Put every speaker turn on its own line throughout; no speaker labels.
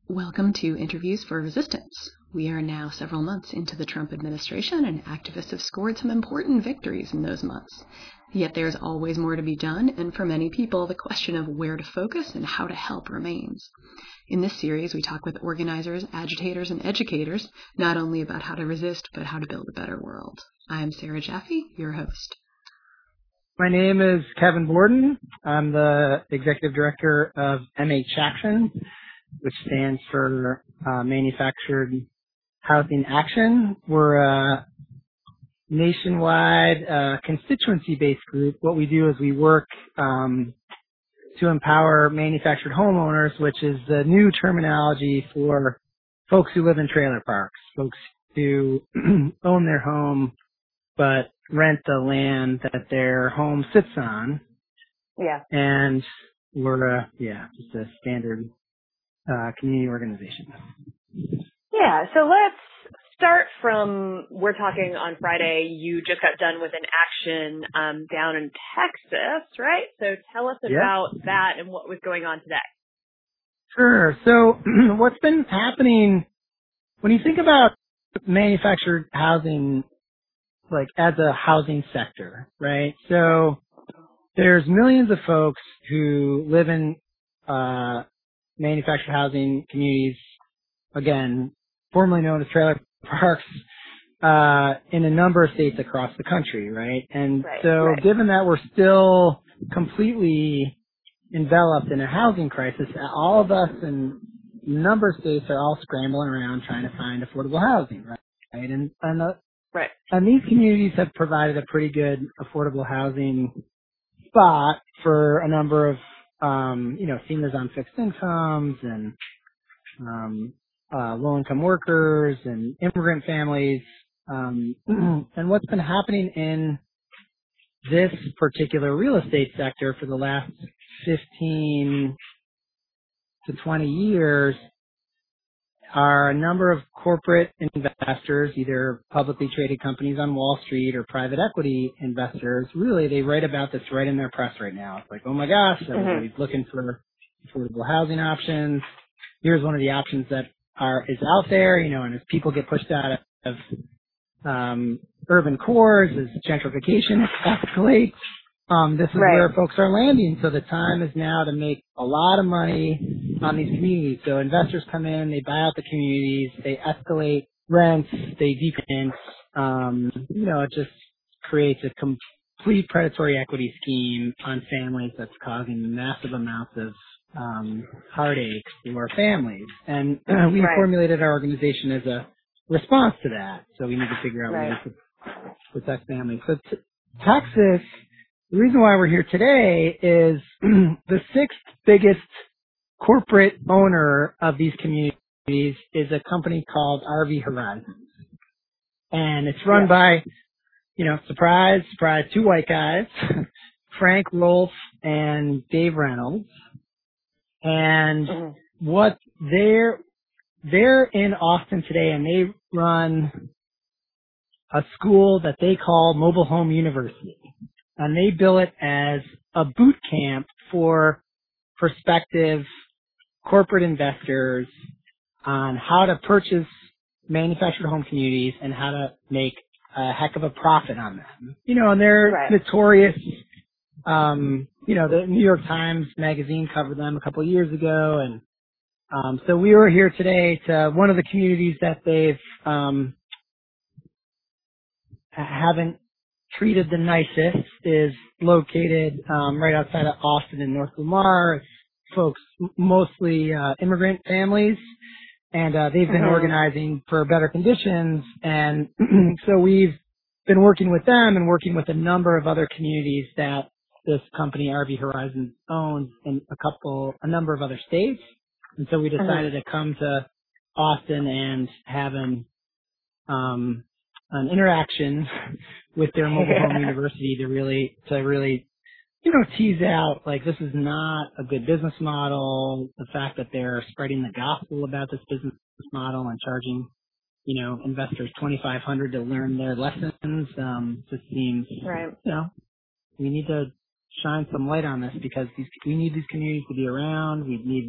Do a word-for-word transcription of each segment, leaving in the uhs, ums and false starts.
Welcome to Interviews for Resistance. We are now several months into the Trump administration, and activists have scored some important victories in those months. Yet there's always more to be done, and for many people, the question of where to focus and how to help remains. In this series, we talk with organizers, agitators, and educators, not only about how to resist, but how to build a better world. I'm Sarah Jaffe, your host.
My name is Kevin Borden. I'm the Executive Director of M H Action, which stands for uh, Manufactured Housing Action. We're a nationwide uh, constituency-based group. What we do is we work um, to empower manufactured homeowners, which is the new terminology for folks who live in trailer parks, folks who own their home but rent the land that their home sits on.
Yeah.
And we're, uh, yeah, just a standard uh, community organization.
Yeah, so let's start from, we're talking on Friday, you just got done with an action um, down in Texas, right? So tell us about
Yep.
that and what was going on today.
Sure. So what's been happening, when you think about manufactured housing, like as a housing sector, right? So there's millions of folks who live in uh, manufactured housing communities, again, formerly known as trailer parks, uh, in a number of states across the country, right? And
Right,
so
right.
given that we're still completely enveloped in a housing crisis, all of us in a number of states are all scrambling around trying to find affordable housing, right? And, and, uh,
Right.
and these communities have provided a pretty good affordable housing spot for a number of, um, you know, seniors on fixed incomes and um, uh, low-income workers and immigrant families. Um, and what's been happening in this particular real estate sector for the last fifteen to twenty years are a number of corporate investors, either publicly traded companies on Wall Street or private equity investors. Really, they write about this right in their press right now. It's like, oh my gosh, everybody's mm-hmm. looking for affordable housing options. Here's one of the options that are is out there, you know, and as people get pushed out of um, urban cores, as gentrification escalates, um, this is
right.
where folks are landing. So the time is now to make a lot of money on these communities. So investors come in, they buy out the communities, they escalate rents, they decrease. Um, you know, it just creates a complete predatory equity scheme on families that's causing massive amounts of um, heartaches to our families. And uh, we
right.
formulated our organization as a response to that. So we need to figure out
right.
ways to protect families. So t- Texas, the reason why we're here today is the sixth biggest corporate owner of these communities is a company called R V Horizons. And it's run yeah. by, you know, surprise, surprise, two white guys, Frank Rolfe and Dave Reynolds. And mm-hmm. what they're, they're in Austin today, and they run a school that they call Mobile Home University. And they bill it as a boot camp for prospective corporate investors on how to purchase manufactured home communities and how to make a heck of a profit on them. You know, and they're right. notorious. Um, you know, the New York Times magazine covered them a couple of years ago. And um, so we were here today to one of the communities that they've um, haven't treated the nicest is located um, right outside of Austin in North Lamar. Folks, mostly uh, immigrant families, and uh, they've been mm-hmm. organizing for better conditions. And so we've been working with them and working with a number of other communities that this company R V Horizons owns in a couple, a number of other states. And so we decided mm-hmm. to come to Austin and have an um, an interaction with their mobile home university to really, to really, you know, tease out, like, this is not a good business model. The fact that they're spreading the gospel about this business model and charging, you know, investors twenty-five hundred dollars to learn their lessons, um, just seems,
right.
you know, we need to shine some light on this because these, we need these communities to be around. We need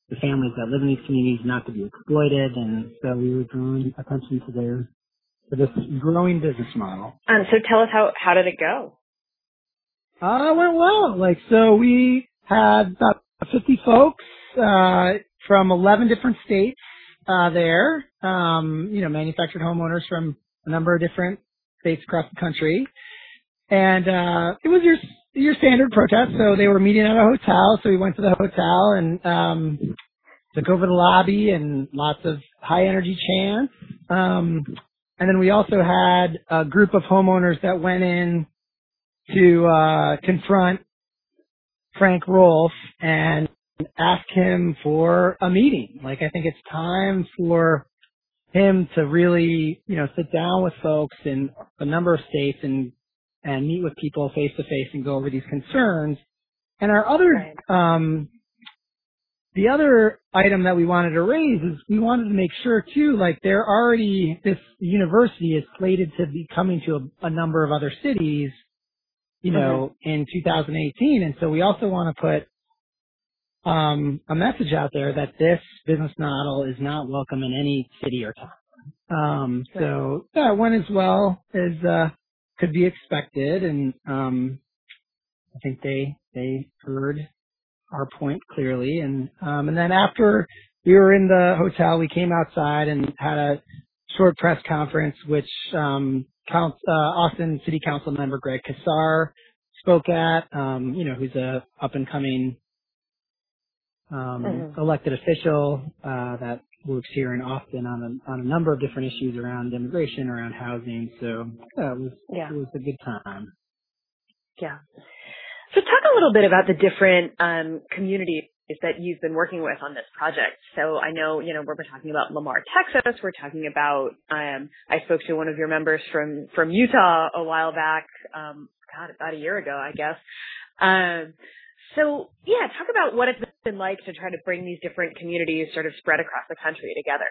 the families that live in these communities not to be exploited. And so we were drawing attention to their, to this growing business model.
Um, so tell us how, how did it go?
Uh, it went well. Like, so we had about fifty folks, uh, from eleven different states, uh, there, um, you know, manufactured homeowners from a number of different states across the country. And, uh, it was your, your standard protest. So they were meeting at a hotel. So we went to the hotel and, um, took over the lobby and lots of high energy chants. Um, and then we also had a group of homeowners that went in to, uh, confront Frank Rolfe and ask him for a meeting. Like, I think it's time for him to really, you know, sit down with folks in a number of states and, and meet with people face to face and go over these concerns. And our other, um, the other item that we wanted to raise is we wanted to make sure too, like they're already, this university is slated to be coming to a, a number of other cities, you know, mm-hmm. in two thousand eighteen. And so we also want to put, um, a message out there that this business model is not welcome in any city or town. Um, so yeah, it went as well as, uh, could be expected. And, um, I think they, they heard our point clearly. And, um, and then after we were in the hotel, we came outside and had a short press conference, which, um, Council, uh, Austin City Council member Greg Casar spoke at, um, you know, who's a up and coming, um, mm-hmm. elected official, uh, that works here in Austin on a, on a number of different issues around immigration, around housing. So yeah, it was, yeah. it was a good time.
Yeah. So talk a little bit about the different um, communities that you've been working with on this project. So I know, you know, we're talking about Lamar, Texas. We're talking about, um, I spoke to one of your members from, from Utah a while back, um, God, about a year ago, I guess. Um, so yeah, talk about what it's been like to try to bring these different communities sort of spread across the country together.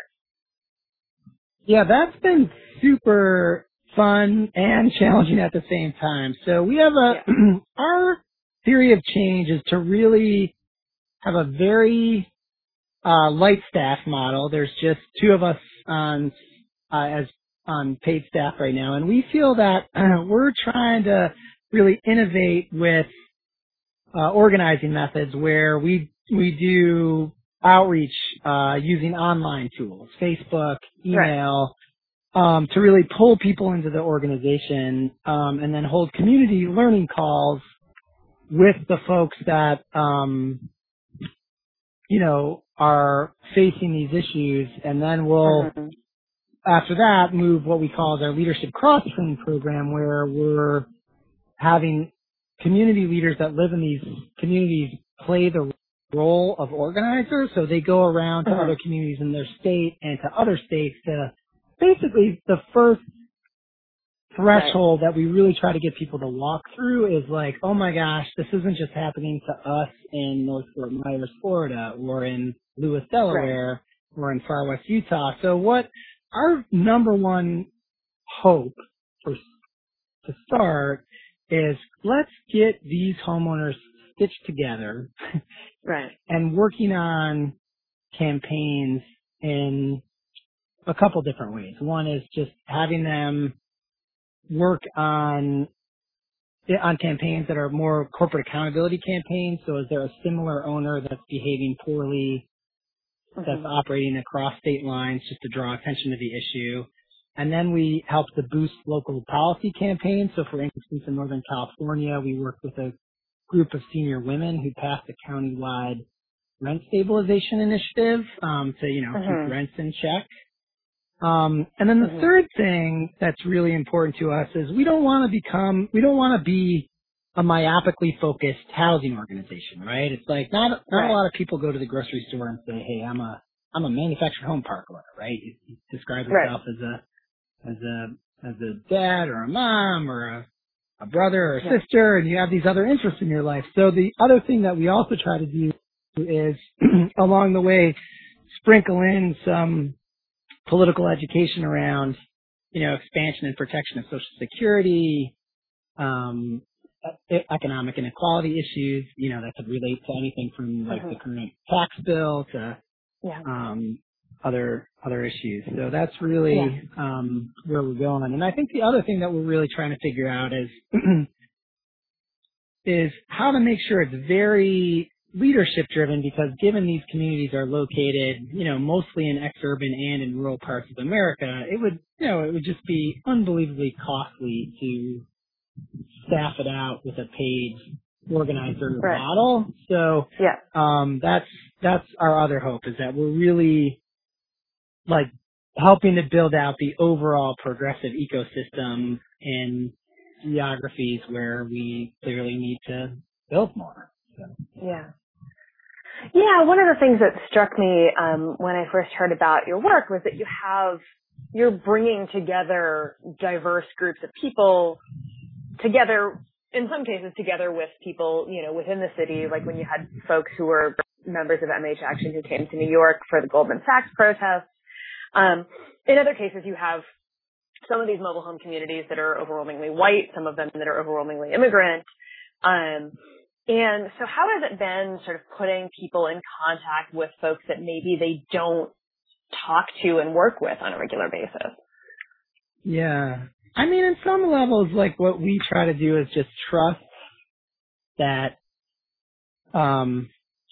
Yeah, that's been super fun and challenging at the same time. So we have a, yeah. our theory of change is to really have a very uh, light staff model. There's just two of us on uh, as on paid staff right now, and we feel that uh, we're trying to really innovate with uh, organizing methods where we we do outreach uh, using online tools, Facebook, email, right. um, to really pull people into the organization, um, and then hold community learning calls with the folks that um, you know, are facing these issues, and then we'll, mm-hmm. after that, move what we call our leadership cross-training program, where we're having community leaders that live in these communities play the role of organizers. So they go around to mm-hmm. other communities in their state and to other states to basically the first threshold right. that we really try to get people to walk through is like, oh my gosh, this isn't just happening to us in North Fort Myers, Florida, or in Lewis, Delaware, right. or in Far West Utah. So what our number one hope for to start is let's get these homeowners stitched together
right.
and working on campaigns in a couple different ways. One is just having them work on on campaigns that are more corporate accountability campaigns. So is there a similar owner that's behaving poorly, mm-hmm. that's operating across state lines just to draw attention to the issue? And then we help to boost local policy campaigns. So for instance, in Northern California, we worked with a group of senior women who passed a countywide rent stabilization initiative um, to, you know, mm-hmm. keep rents in check. Um, and then the mm-hmm. third thing that's really important to us is we don't want to become, we don't want to be a myopically focused housing organization, right? It's like not, not right. a lot of people go to the grocery store and say, hey, I'm a, I'm a manufactured home park owner, right? You, you describe yourself right. as a, as a, as a dad or a mom or a, a brother or a yeah. sister, and you have these other interests in your life. So the other thing that we also try to do is along the way, sprinkle in some political education around, you know, expansion and protection of Social Security, um, economic inequality issues, you know, that could relate to anything from like mm-hmm. the current tax bill to yeah. um, other other issues. So that's really yeah. um, where we're going. And I think the other thing that we're really trying to figure out is is how to make sure it's very leadership driven, because given these communities are located, you know, mostly in exurban and in rural parts of America, it would, you know, it would just be unbelievably costly to staff it out with a paid organizer right. model. So,
yeah.
um, that's, that's our other hope, is that we're really like helping to build out the overall progressive ecosystem in geographies where we clearly need to build more. So.
Yeah. Yeah, one of the things that struck me um, when I first heard about your work was that you have, you're bringing together diverse groups of people together, in some cases together with people, you know, within the city, like when you had folks who were members of M H Action who came to New York for the Goldman Sachs protests. Um, in other cases, you have some of these mobile home communities that are overwhelmingly white, some of them that are overwhelmingly immigrant. Um, And so how has it been sort of putting people in contact with folks that maybe they don't talk to and work with on a regular basis?
Yeah. I mean, in some levels, like what we try to do is just trust that, um,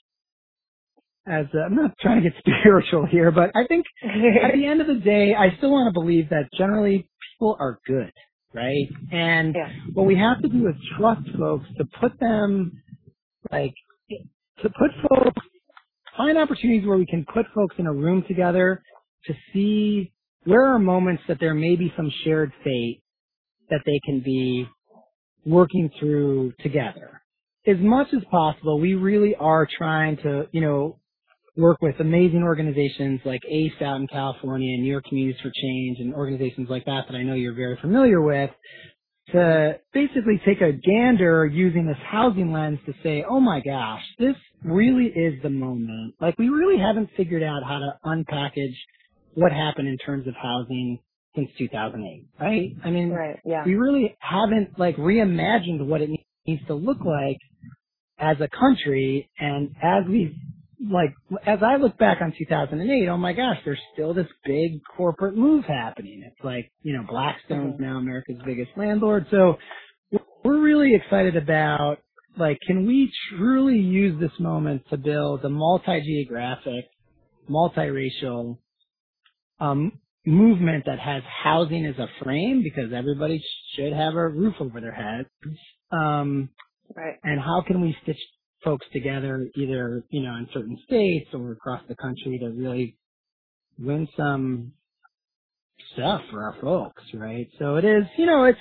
as a, I'm not trying to get spiritual here, but I think at the end of the day, I still want to believe that generally people are good, right? And yeah. what we have to do is trust folks to put them, like, to put folks, find opportunities where we can put folks in a room together to see where are moments that there may be some shared fate that they can be working through together. As much as possible, we really are trying to, you know, work with amazing organizations like ACE out in California and New York Communities for Change and organizations like that that I know you're very familiar with, to basically take a gander using this housing lens to say, oh my gosh, this really is the moment. Like, we really haven't figured out how to unpackage what happened in terms of housing since two thousand eight, right? I mean,
right, yeah.
we really haven't, like, reimagined what it needs to look like as a country. And as we, like, as I look back on two thousand eight, oh my gosh, there's still this big corporate move happening. It's like, you know, Blackstone's mm-hmm. now America's biggest landlord. So we're really excited about, like, can we truly use this moment to build a multi-geographic, multiracial um, movement that has housing as a frame, because everybody should have a roof over their heads. Um,
right.
And how can we stitch folks together, either, you know, in certain states or across the country, to really win some stuff for our folks, right? So it is, you know, it's,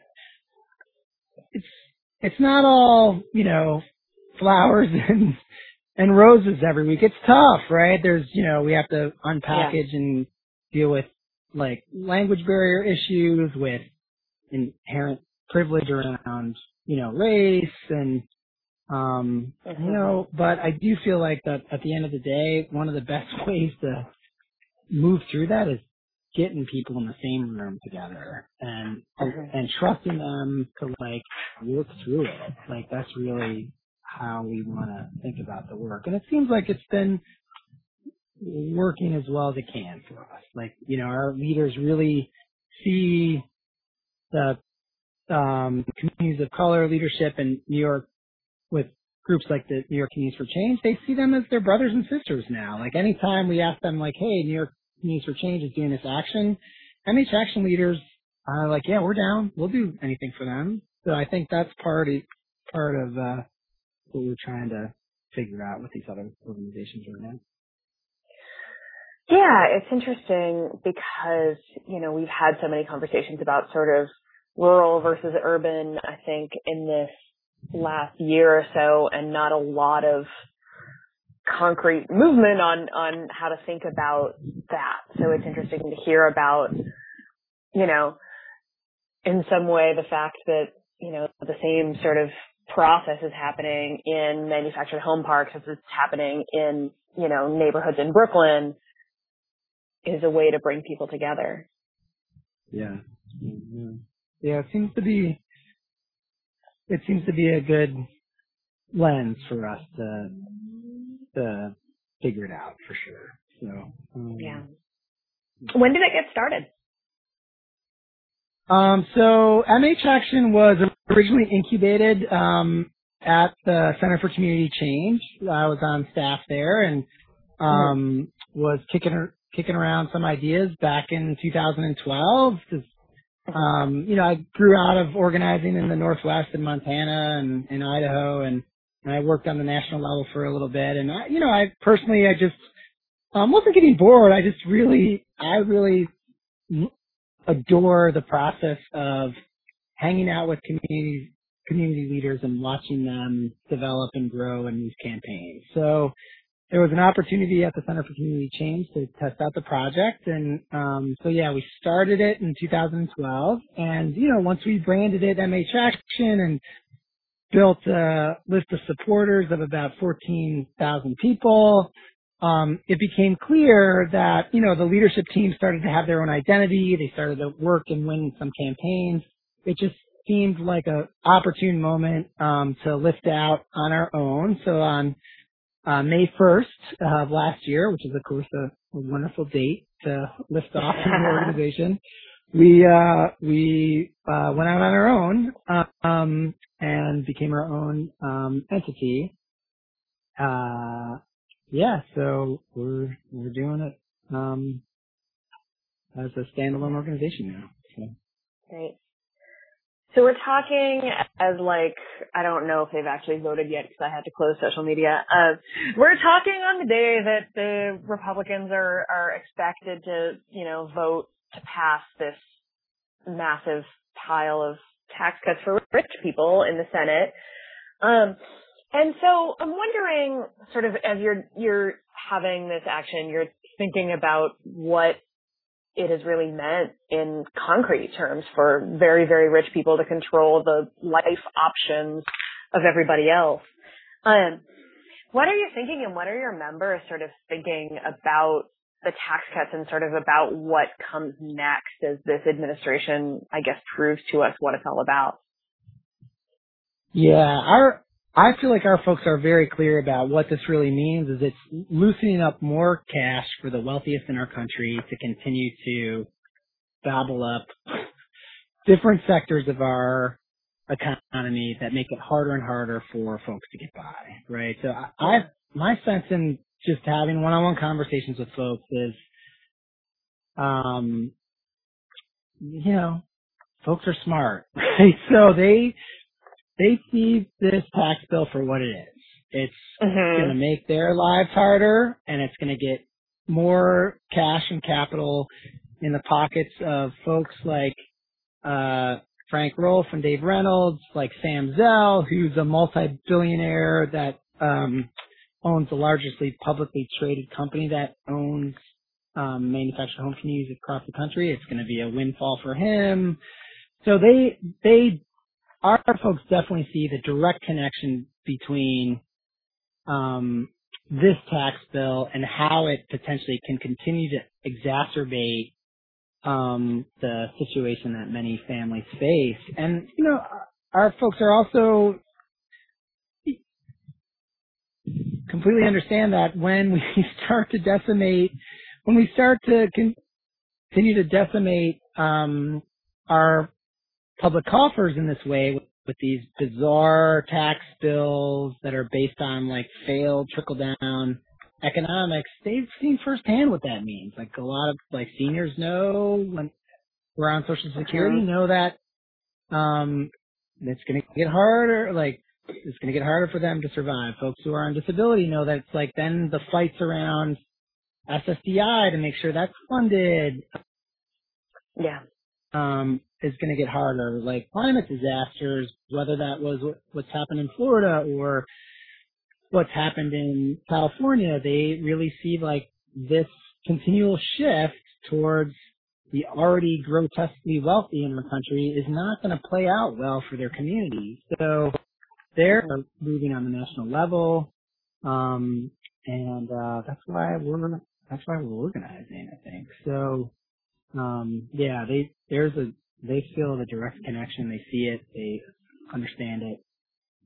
it's, it's not all, you know, flowers and, and roses every week. It's tough, right? There's, you know, we have to unpackage yeah. and deal with, like, language barrier issues, with inherent privilege around, you know, race and, Um, mm-hmm. you know, but I do feel like that at the end of the day, one of the best ways to move through that is getting people in the same room together and, mm-hmm. and trusting them to, like, work through it. Like, that's really how we want to think about the work. And it seems like it's been working as well as it can for us. Like, you know, our leaders really see the, um, communities of color leadership in New York with groups like the New York Communities for Change. They see them as their brothers and sisters now. Like, anytime we ask them, like, hey, New York Communities for Change is doing this action, M H Action leaders are like, yeah, we're down. We'll do anything for them. So I think that's part of, part of uh, what we're trying to figure out with these other organizations right now.
Yeah, it's interesting because, you know, we've had so many conversations about sort of rural versus urban, I think, in this last year or so, and not a lot of concrete movement on, on how to think about that. So it's interesting to hear about, you know, in some way the fact that, you know, the same sort of process is happening in manufactured home parks as it's happening in, you know, neighborhoods in Brooklyn, is a way to bring people together.
Yeah. Mm-hmm. Yeah, it seems to be, it seems to be a good lens for us to to figure it out for sure. So um,
yeah. When did it get started?
Um, so M H Action was originally incubated um, at the Center for Community Change. I was on staff there and um, was kicking kicking around some ideas back in two thousand twelve. Cause, um, you know, I grew out of organizing in the Northwest in Montana and in Idaho, and, and I worked on the national level for a little bit. And I, you know, I personally, I just um, wasn't getting bored. I just really, I really adore the process of hanging out with community community leaders and watching them develop and grow in these campaigns. So there was an opportunity at the Center for Community Change to test out the project, and um, so yeah, we started it in two thousand twelve. And you know, once we branded it M H Action and built a list of supporters of about fourteen thousand people, Um, it became clear that, you know, the leadership team started to have their own identity. They started to work and win some campaigns. It just seemed like a opportune moment, um, to lift out on our own. So on, uh, May first of last year, which is of course a, a wonderful date to lift off in the organization, we, uh, we, uh, went out on our own, um, and became our own, um, entity. Uh, Yeah, so we're we're doing it um, as a standalone organization now. So.
Great. So we're talking as like, I don't know if they've actually voted yet because I had to close social media. Uh, we're talking on the day that the Republicans are, are expected to, you know, vote to pass this massive pile of tax cuts for rich people in the Senate. Um, and so I'm wondering, sort of, as you're, you're having this action, you're thinking about what it has really meant in concrete terms for very, very rich people to control the life options of everybody else. Um, what are you thinking, and what are your members sort of thinking about the tax cuts and sort of about what comes next as this administration, I guess, proves to us what it's all about?
Yeah, our I feel like our folks are very clear about what this really means. Is it's loosening up more cash for the wealthiest in our country to continue to gobble up different sectors of our economy that make it harder and harder for folks to get by, right? So I, I my sense in just having one-on-one conversations with folks is, um, you know, folks are smart, right? So they they see this tax bill for what it is. It's
Mm-hmm.
going to make their lives harder, and it's going to get more cash and capital in the pockets of folks like uh Frank Rolfe and Dave Reynolds, like Sam Zell, who's a multi-billionaire that um owns the largest publicly traded company that owns um manufactured home communities across the country. It's going to be a windfall for him. So they they our folks definitely see the direct connection between um this tax bill and how it potentially can continue to exacerbate um the situation that many families face. And you know, our folks are also completely understand that when we start to decimate when we start to continue to decimate um our public coffers in this way with, with these bizarre tax bills that are based on like failed trickle down economics, they've seen firsthand what that means. Like a lot of like seniors know when we're on Social Security, know that um it's going to get harder. Like it's going to get harder for them to survive. Folks who are on disability know that it's like then the fights around S S D I to make sure that's funded.
Yeah.
Um, is going to get harder. Like climate disasters, whether that was what, what's happened in Florida or what's happened in California, they really see like this continual shift towards the already grotesquely wealthy in our country is not going to play out well for their communities. So they're moving on the national level, um, and uh, that's why we're that's why we're organizing, I think. So um, yeah, they there's a they feel the direct connection. They see it. They understand it.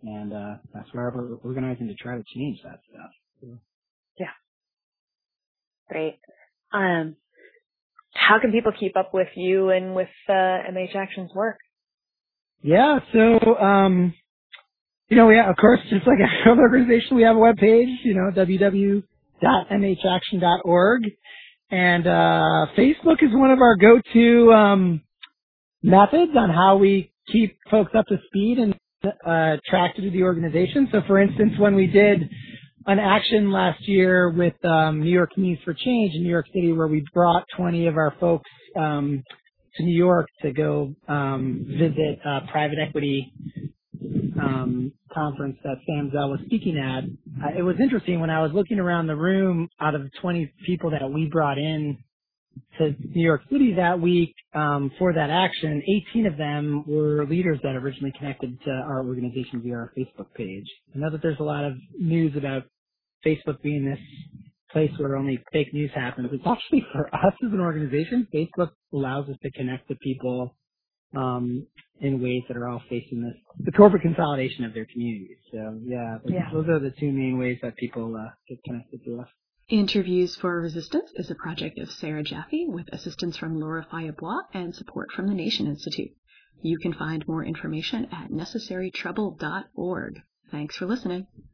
And uh, that's why we're organizing to try to change that stuff. So.
Yeah. Great. Um, how can people keep up with you and with uh, M H Action's work?
Yeah, so, um, you know, we have, of course, just like a other organization, we have a webpage, you know, w w w dot m h action dot org. And uh, Facebook is one of our go-to um, methods on how we keep folks up to speed and uh, attracted to the organization. So, for instance, when we did an action last year with um, New York Communities for Change in New York City, where we brought twenty of our folks um, to New York to go um, visit a private equity um, conference that Sam Zell was speaking at. Uh, it was interesting when I was looking around the room. Out of the twenty people that we brought in to New York City that week um, for that action, eighteen of them were leaders that originally connected to our organization via our Facebook page. I know that there's a lot of news about Facebook being this place where only fake news happens. It's actually, for us as an organization, Facebook allows us to connect to people um, in ways that are all facing this, the corporate consolidation of their communities. So, yeah,
Yeah.
those are the two main ways that people uh, get connected to us.
Interviews for Resistance is a project of Sarah Jaffe with assistance from Laura Fayebois and support from the Nation Institute. You can find more information at necessary trouble dot org. Thanks for listening.